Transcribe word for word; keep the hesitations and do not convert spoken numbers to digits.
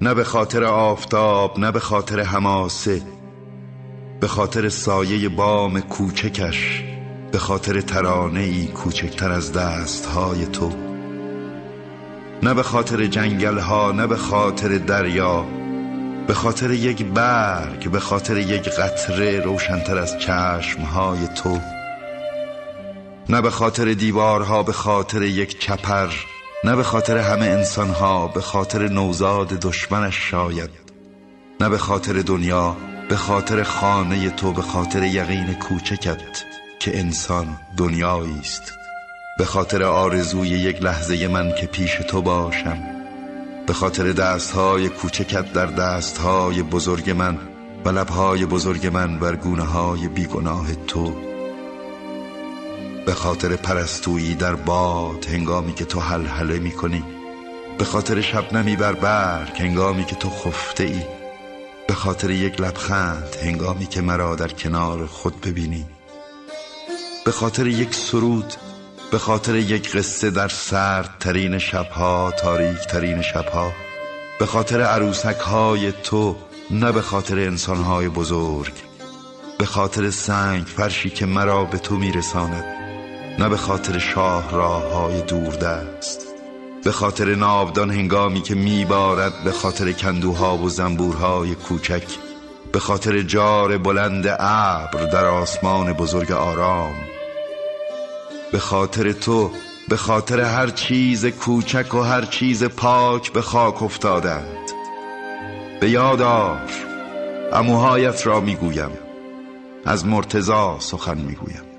نه به خاطر آفتاب، نه به خاطر حماسه، به خاطر سایه بام کوچکش، به خاطر ترانه‌ای کوچکتر از دستهای تو. نه به خاطر جنگل‌ها، نه به خاطر دریا، به خاطر یک برگ، به خاطر یک قطره روشن‌تر از چشمهای تو. نه به خاطر دیوارها، به خاطر یک چپر، نه به خاطر همه انسانها، به خاطر نوزاد دشمنش شاید. نه به خاطر دنیا، به خاطر خانه تو، به خاطر یقین کوچکت که انسان دنیایی است. به خاطر آرزوی یک لحظه من که پیش تو باشم، به خاطر دستهای کوچکت در دستهای بزرگ من و لبهای بزرگ من بر گونه‌های بیگناه تو. به خاطر پرستویی در باد هنگامی که تو هلهله می کنی، به خاطر شبنمی بر برگ هنگامی که تو خفته ای، به خاطر یک لبخند هنگامی که مرا در کنار خود ببینی، به خاطر یک سرود، به خاطر یک قصه در سردترین شبها، تاریک ترین شبها، به خاطر عروسک های تو، نه به خاطر انسان های بزرگ، به خاطر سنگ فرشی که مرا به تو میرساند، نه به خاطر شاه راه های دوردست، به خاطر ناودان هنگامی که میبارد، به خاطر کندوها و زنبورهای کوچک، به خاطر جار بلند ابر در آسمان بزرگ آرام، به خاطر تو، به خاطر هر چیز کوچک و هر چیز پاک به خاک افتادند. به یاد آر، عموهایت را میگویم، از مرتضی سخن میگویم.